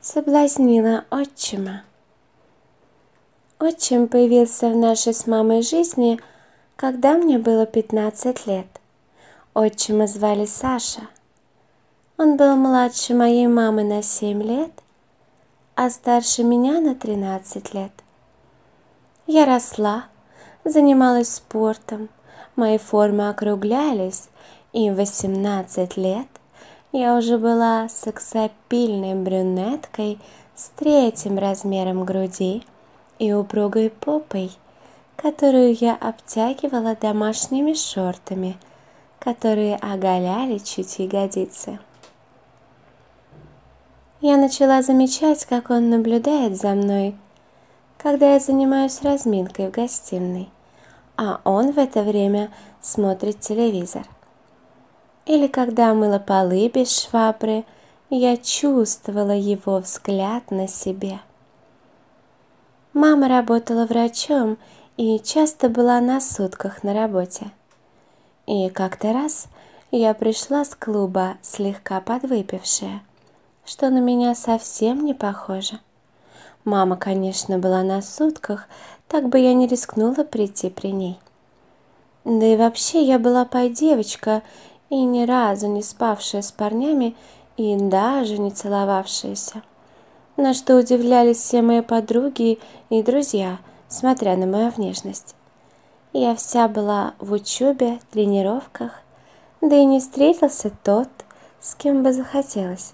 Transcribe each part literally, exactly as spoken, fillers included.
соблазнила отчима. Отчим появился в нашей с мамой жизни, когда мне было пятнадцать лет. Отчима звали Саша. Он был младше моей мамы на семь лет, а старше меня на тринадцать лет. Я росла, занималась спортом, мои формы округлялись, и в восемнадцать лет я уже была сексапильной брюнеткой с третьим размером груди и упругой попой, которую я обтягивала домашними шортами, которые оголяли чуть ягодицы. Я начала замечать, как он наблюдает за мной, когда я занимаюсь разминкой в гостиной, а он в это время смотрит телевизор. Или когда мыла полы без швабры, я чувствовала его взгляд на себе. Мама работала врачом и часто была на сутках на работе. И как-то раз я пришла с клуба слегка подвыпившая, что на меня совсем не похоже. Мама, конечно, была на сутках, так бы я не рискнула прийти при ней. Да и вообще я была пай-девочка и ни разу не спавшая с парнями и даже не целовавшаяся. На что удивлялись все мои подруги и друзья, смотря на мою внешность. Я вся была в учебе, тренировках, да и не встретился тот, с кем бы захотелось.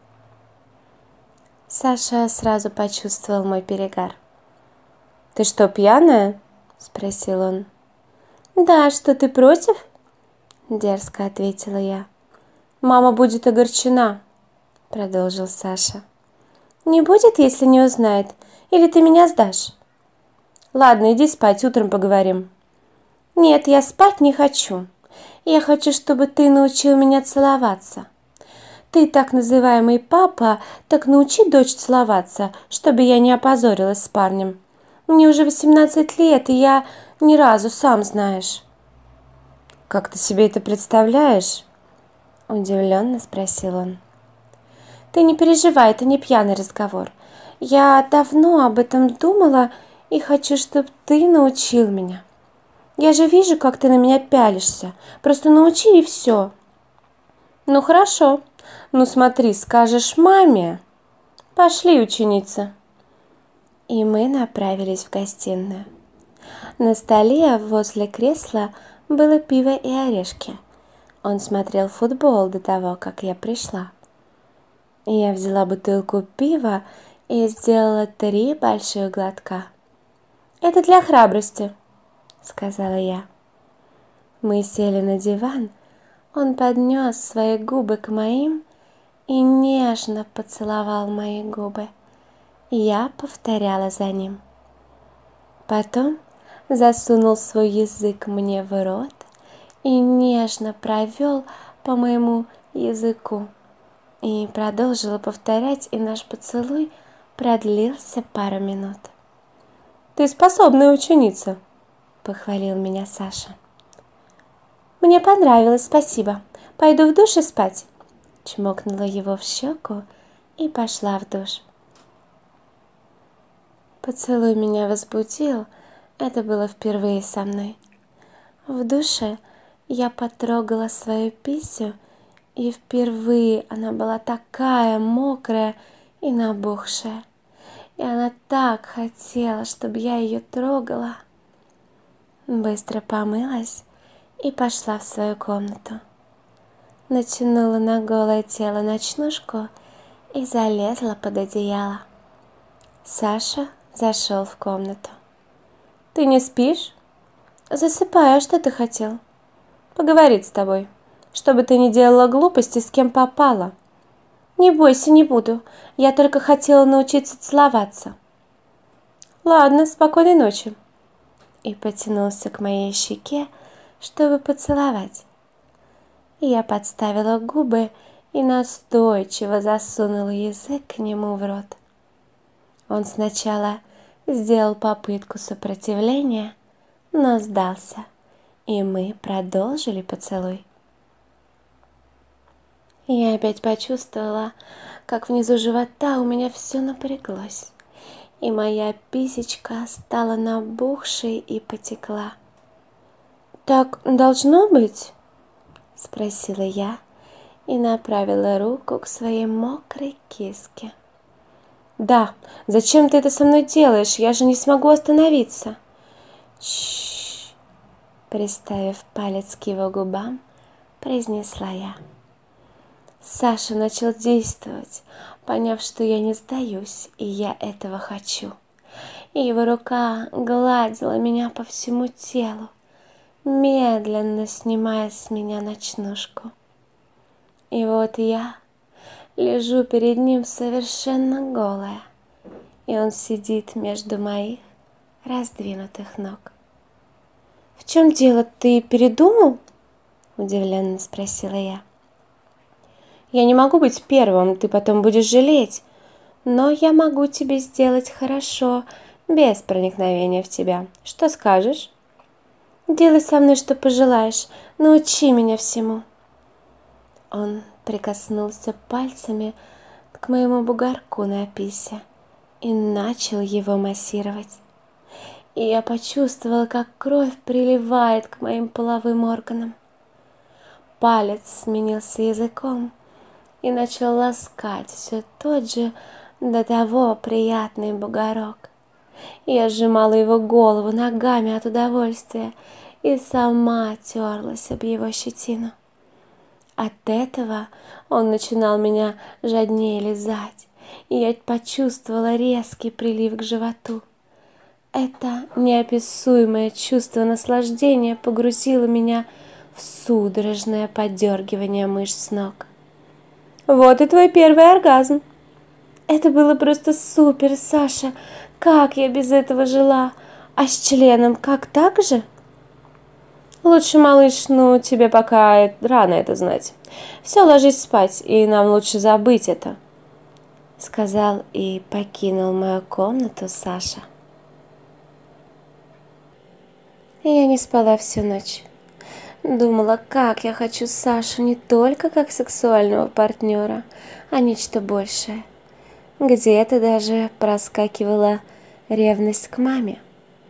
Саша сразу почувствовал мой перегар. «Ты что, пьяная?» – спросил он. «Да, что, ты против?» – дерзко ответила я. «Мама будет огорчена», – продолжил Саша. «Не будет, если не узнает, или ты меня сдашь?» «Ладно, иди спать, утром поговорим». «Нет, я спать не хочу. Я хочу, чтобы ты научил меня целоваться. Ты, так называемый папа, так научи дочь целоваться, чтобы я не опозорилась с парнем. Мне уже восемнадцать лет, и я ни разу, сам знаешь». «Как ты себе это представляешь?» – удивленно спросил он. «Ты не переживай, это не пьяный разговор. Я давно об этом думала и хочу, чтобы ты научил меня. Я же вижу, как ты на меня пялишься. Просто научи и все». «Ну хорошо. Ну смотри, скажешь маме. Пошли, ученица». И мы направились в гостиную. На столе возле кресла было пиво и орешки. Он смотрел футбол до того, как я пришла. Я взяла бутылку пива и сделала три больших глотка. «Это для храбрости», — сказала я. Мы сели на диван, он поднес свои губы к моим и нежно поцеловал мои губы. Я повторяла за ним. Потом засунул свой язык мне в рот и нежно провел по моему языку. И продолжила повторять, и наш поцелуй продлился пару минут. «Ты способная ученица», — похвалил меня Саша. «Мне понравилось, спасибо. Пойду в душ и спать», — чмокнула его в щеку и пошла в душ. Поцелуй меня возбудил, это было впервые со мной. В душе я потрогала свою писю, и впервые она была такая мокрая и набухшая. И она так хотела, чтобы я ее трогала. Быстро помылась и пошла в свою комнату. Натянула на голое тело ночнушку и залезла под одеяло. Саша зашел в комнату. «Ты не спишь?» «Засыпай, а что ты хотел?» «Поговорить с тобой, чтобы ты не делала глупости, с кем попала». «Не бойся, не буду. Я только хотела научиться целоваться». «Ладно, спокойной ночи». И потянулся к моей щеке, чтобы поцеловать. Я подставила губы и настойчиво засунула язык к нему в рот. Он сначала сделал попытку сопротивления, но сдался, и мы продолжили поцелуй. И я опять почувствовала, как внизу живота у меня все напряглось, и моя писечка стала набухшей и потекла. «Так должно быть?» — спросила я и направила руку к своей мокрой киске. «Да, зачем ты это со мной делаешь? Я же не смогу остановиться!» «Чш!» — приставив палец к его губам, произнесла я. Саша начал действовать, поняв, что я не сдаюсь, и я этого хочу. И его рука гладила меня по всему телу, медленно снимая с меня ночнушку. И вот я лежу перед ним совершенно голая, и он сидит между моих раздвинутых ног. «В чем дело, ты передумал?» — удивленно спросила я. «Я не могу быть первым, ты потом будешь жалеть, но я могу тебе сделать хорошо, без проникновения в тебя. Что скажешь?» «Делай со мной, что пожелаешь, научи меня всему». Он прикоснулся пальцами к моему бугорку на писе и начал его массировать. И я почувствовала, как кровь приливает к моим половым органам. Палец сменился языком и начал ласкать все тот же до того приятный бугорок. Я сжимала его голову ногами от удовольствия и сама терлась об его щетину. От этого он начинал меня жаднее лизать, и я почувствовала резкий прилив к животу. Это неописуемое чувство наслаждения погрузило меня в судорожное подергивание мышц ног. «Вот и твой первый оргазм!» «Это было просто супер, Саша! Как я без этого жила! А с членом как так же?» «Лучше, малыш, ну тебе пока рано это знать. Все, ложись спать, и нам лучше забыть это», — сказал и покинул мою комнату Саша. Я не спала всю ночь. Думала, как я хочу Сашу не только как сексуального партнера, а нечто большее. Где-то даже проскакивала ревность к маме.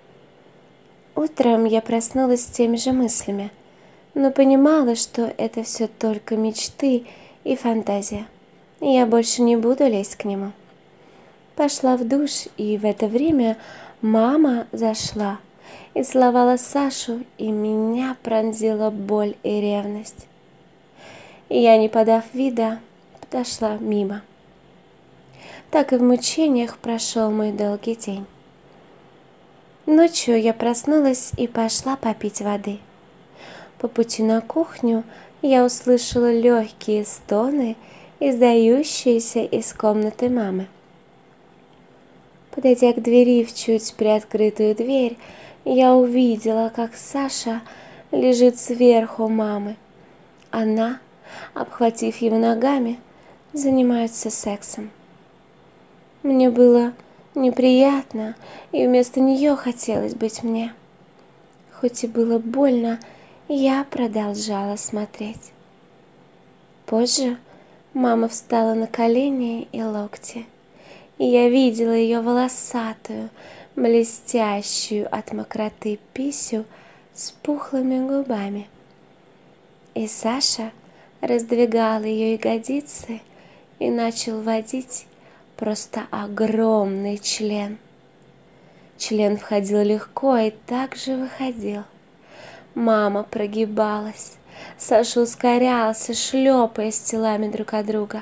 Утром я проснулась с теми же мыслями, но понимала, что это все только мечты и фантазия, и я больше не буду лезть к нему. Пошла в душ, и в это время мама зашла и целовала Сашу, и меня пронзила боль и ревность. И я, не подав вида, подошла мимо. Так и в мучениях прошел мой долгий день. Ночью я проснулась и пошла попить воды. По пути на кухню я услышала легкие стоны, издающиеся из комнаты мамы. Подойдя к двери в чуть приоткрытую дверь, я увидела, как Саша лежит сверху мамы. Она, обхватив его ногами, занимается сексом. Мне было неприятно, и вместо нее хотелось быть мне. Хоть и было больно, я продолжала смотреть. Позже мама встала на колени и локти, и я видела ее волосатую, блестящую от мокроты писю с пухлыми губами. И Саша раздвигал ее ягодицы и начал водить просто огромный член. Член входил легко и также выходил. Мама прогибалась, Саша ускорялся, шлепаясь телами друг от друга.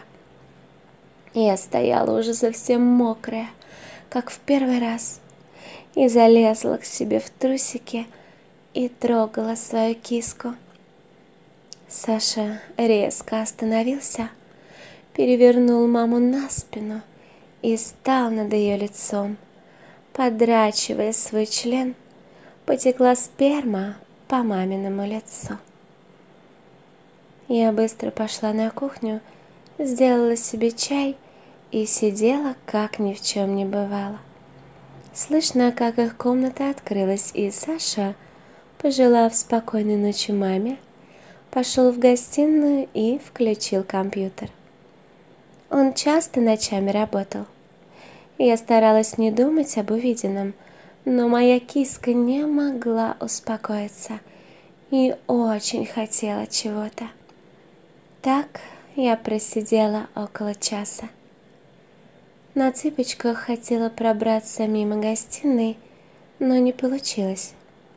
Я стояла уже совсем мокрая, как в первый раз, и залезла к себе в трусики и трогала свою киску. Саша резко остановился, перевернул маму на спину и стал над ее лицом. Подрачивая свой член, потекла сперма по маминому лицу. Я быстро пошла на кухню, сделала себе чай и сидела, как ни в чем не бывало. Слышно, как их комната открылась, и Саша, пожелав спокойной ночи маме, пошел в гостиную и включил компьютер. Он часто ночами работал. Я старалась не думать об увиденном, но моя киска не могла успокоиться и очень хотела чего-то. Так я просидела около часа. На цыпочках хотела пробраться мимо гостиной, но не получилось.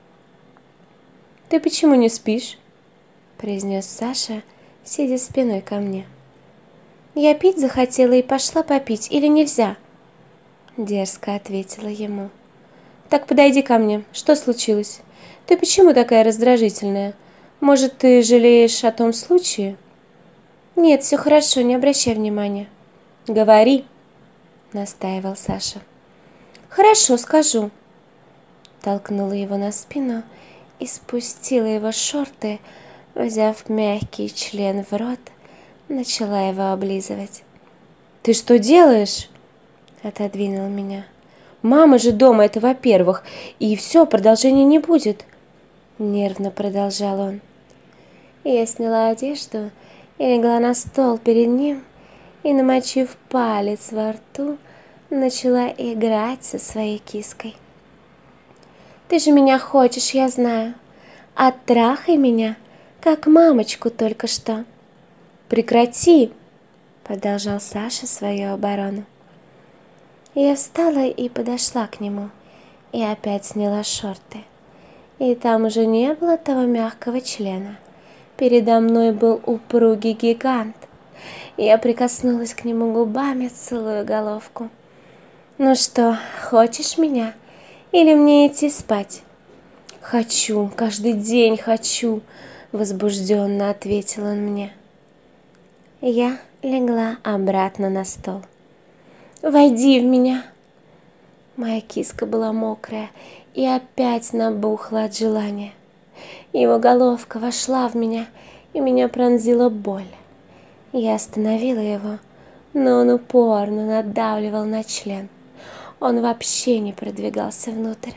«Ты почему не спишь?» — произнес Саша, сидя спиной ко мне. «Я пить захотела и пошла попить, или нельзя?» Дерзко ответила ему. «Так подойди ко мне, что случилось? Ты почему такая раздражительная? Может, ты жалеешь о том случае?» «Нет, все хорошо, не обращай внимания». «Говори», — настаивал Саша. «Хорошо, скажу». Толкнула его на спину и спустила его шорты, взяв мягкий член в рот, начала его облизывать. «Ты что делаешь?» — отодвинул меня. «Мама же дома, это во-первых, и все, продолжения не будет», — нервно продолжал он. Я сняла одежду и легла на стол перед ним и, намочив палец во рту, начала играть со своей киской. «Ты же меня хочешь, я знаю. Оттрахай меня, как мамочку только что». «Прекрати!» — продолжал Саша свою оборону. Я встала и подошла к нему, и опять сняла шорты. И там уже не было того мягкого члена. Передо мной был упругий гигант. Я прикоснулась к нему губами, целую головку. «Ну что, хочешь меня? Или мне идти спать?» «Хочу, каждый день хочу», — возбужденно ответил он мне. Я легла обратно на стол. «Войди в меня!» Моя киска была мокрая и опять набухла от желания. Его головка вошла в меня, и меня пронзила боль. Я остановила его, но он упорно надавливал на член. Он вообще не продвигался внутрь.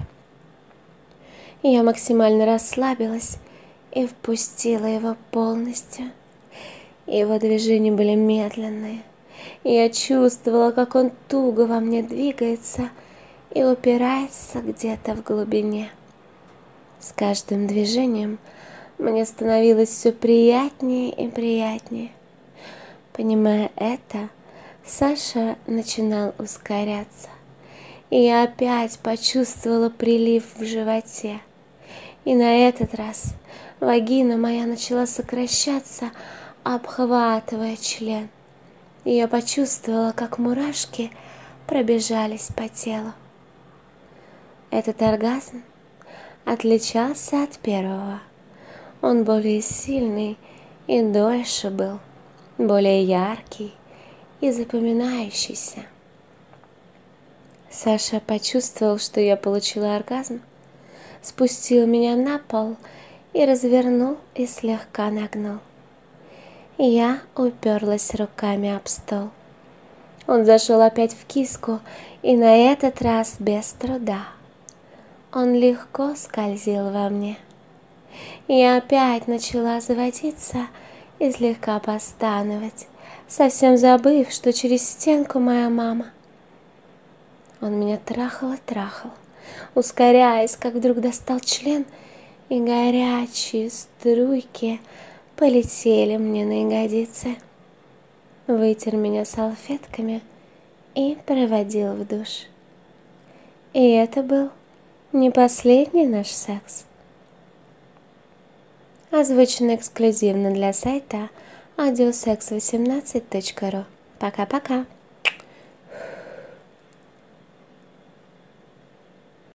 Я максимально расслабилась и впустила его полностью. Его движения были медленные. Я чувствовала, как он туго во мне двигается и упирается где-то в глубине. С каждым движением мне становилось все приятнее и приятнее. Понимая это, Саша начинал ускоряться, и я опять почувствовала прилив в животе. И на этот раз вагина моя начала сокращаться, обхватывая член. И я почувствовала, как мурашки пробежались по телу. Этот оргазм отличался от первого. Он более сильный и дольше был, более яркий и запоминающийся. Саша почувствовал, что я получила оргазм, спустил меня на пол и развернул и слегка нагнул. Я уперлась руками об стол. Он зашел опять в киску, и на этот раз без труда. Он легко скользил во мне. Я опять начала заводиться и слегка постановать, совсем забыв, что через стенку моя мама. Он меня трахал и трахал, ускоряясь, как вдруг достал член, и горячие струйки полетели мне на ягодицы. Вытер меня салфетками и проводил в душ. И это был не последний наш секс. Озвучено эксклюзивно для сайта аудиосекс восемнадцать точка ру. Пока-пока.